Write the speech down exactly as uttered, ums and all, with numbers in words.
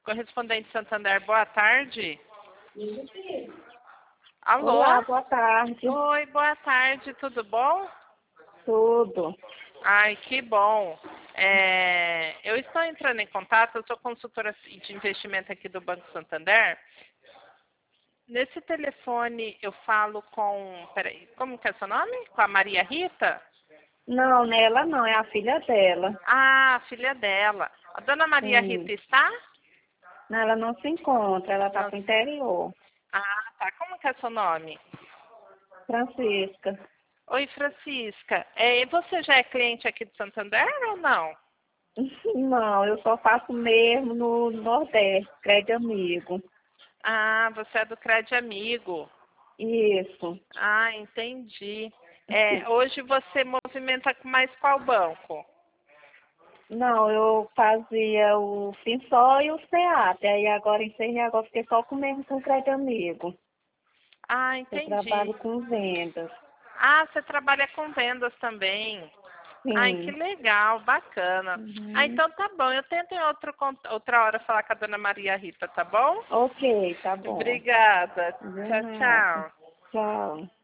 Correspondente Santander, boa tarde. Alô? Olá, boa tarde. Oi, boa tarde, tudo bom? Tudo. Ai, que bom. É, eu estou entrando em contato, eu sou consultora de investimento aqui do Banco Santander. Nesse telefone eu falo com, peraí, como que é seu nome? Com a Maria Rita? Não, nela não, é a filha dela. Ah, a filha dela. A dona Maria Sim. Rita está? Não, ela não se encontra, ela está Não. para o interior. Ah, tá. Como que é seu nome? Francisca. Oi, Francisca. É, e você já é cliente aqui do Santander ou não? Não, eu só faço mesmo no Nordeste, crédito amigo. Ah, você é do Crédito Amigo. Isso. Ah, entendi. É, hoje você movimenta com mais qual banco? Não, eu fazia o FinSol e o SEAT, aí agora encerrei, agora fiquei só com mesmo com crédito amigo. Ah, Eu entendi. trabalho com vendas. Ah, você trabalha com vendas também. Ai, que Sim. legal, bacana. Ah, Uhum. então tá bom. Eu tento em outro, con- outra hora falar com a dona Maria Rita, tá bom? Ok, tá bom. Obrigada. De Tchau, nada. tchau. Tchau.